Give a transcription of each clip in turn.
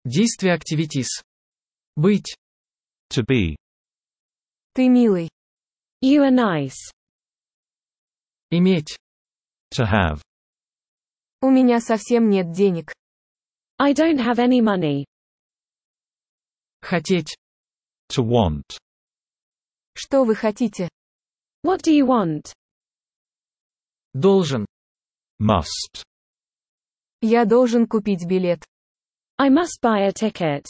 Действие активитис. Быть. To be. Ты милый. You are nice. Иметь. To have. У меня совсем нет денег. I don't have any money. Хотеть. To want. Что вы хотите? What do you want? Должен. Must. Я должен купить билет. I must buy a ticket.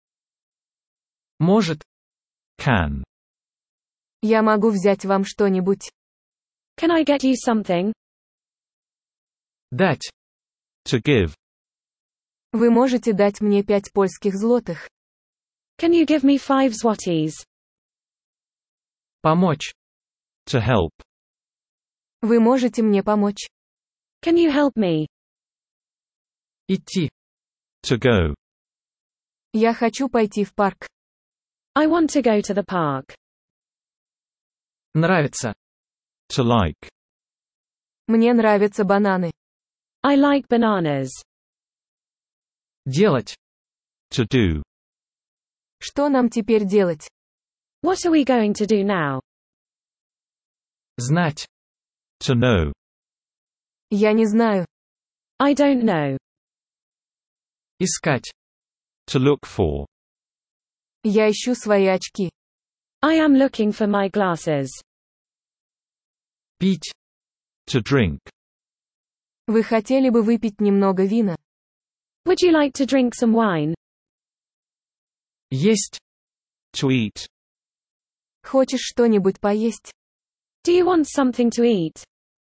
Может. Can. Я могу взять вам что-нибудь. Can I get you something? Дать. To give. Вы можете дать мне 5 польских злотых? Can you give me 5 złotys? Помочь. To help. Вы можете мне помочь? Can you help me? Идти. To go. Я хочу пойти в парк. I want to go to the park. Нравится. To like. Мне нравятся бананы. I like bananas. Делать. To do. Что нам теперь делать? What are we going to do now? Знать. To know. Я не знаю. I don't know. Искать. To look for. Я ищу свои очки. I am looking for my glasses. Пить. To drink. Вы хотели бы выпить немного вина? Would you like to drink some wine? Есть. To eat. Хочешь что-нибудь поесть? Do you want something to eat?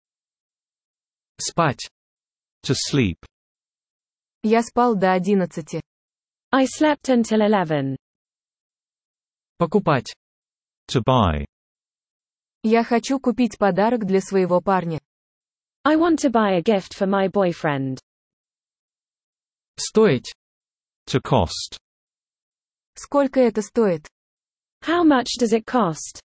Спать. To sleep. Я спал до 11. I slept until 11. Покупать. To buy. Я хочу купить подарок для своего парня. I want to buy a gift for my boyfriend. Стоить. To cost. Сколько это стоит? How much does it cost?